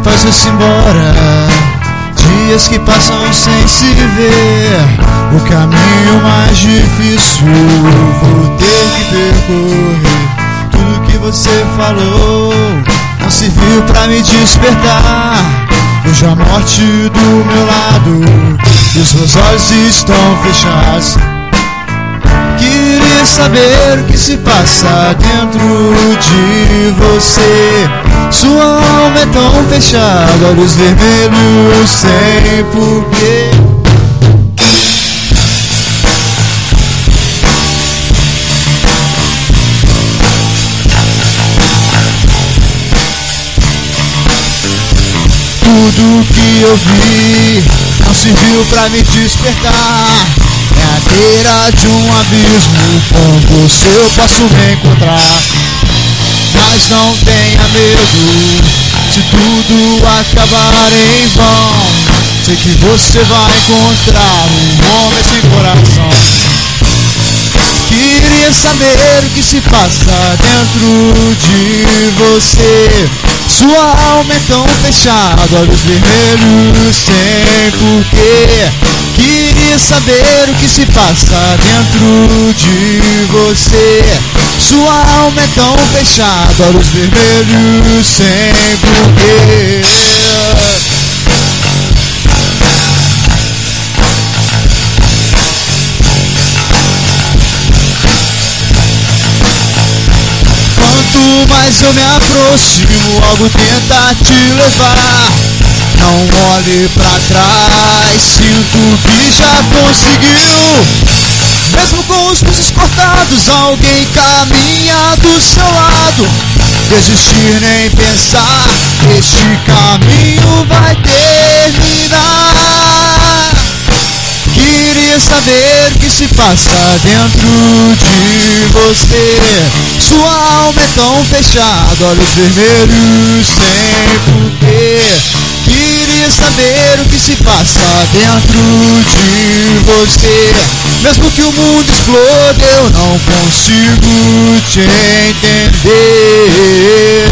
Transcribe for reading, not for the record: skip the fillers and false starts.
faz você embora. Dias que passam sem se ver, o caminho mais difícil vou ter que percorrer. Tudo que você falou não serviu pra me despertar. Vejo a morte do meu lado e os meus olhos estão fechados. Queria saber o que se passa dentro de você. Sua alma é tão fechada, olhos vermelhos sem porquê. Tudo que eu vi não serviu pra me despertar. É a beira de um abismo, com você eu posso me encontrar. Mas não tenha medo, se tudo acabar em vão, sei que você vai encontrar um homem sem coração. Queria saber o que se passa dentro de você. Sua alma é tão fechada, olhos vermelhos sem porquê. Queria saber o que se passa dentro de você. Sua alma é tão fechada, olhos vermelhos sem porquê. Quanto mais eu me aproximo, algo tenta te levar. Não olhe pra trás, sinto que já conseguiu. Mesmo com os pulsos cortados, alguém caminha do seu lado. Desistir nem pensar, este caminho vai terminar. Queria saber o que se passa dentro de você. Sua alma é tão fechada, olhos vermelhos sem porquê. Queria saber o que se passa dentro de você. Mesmo que o mundo exploda, eu não consigo te entender.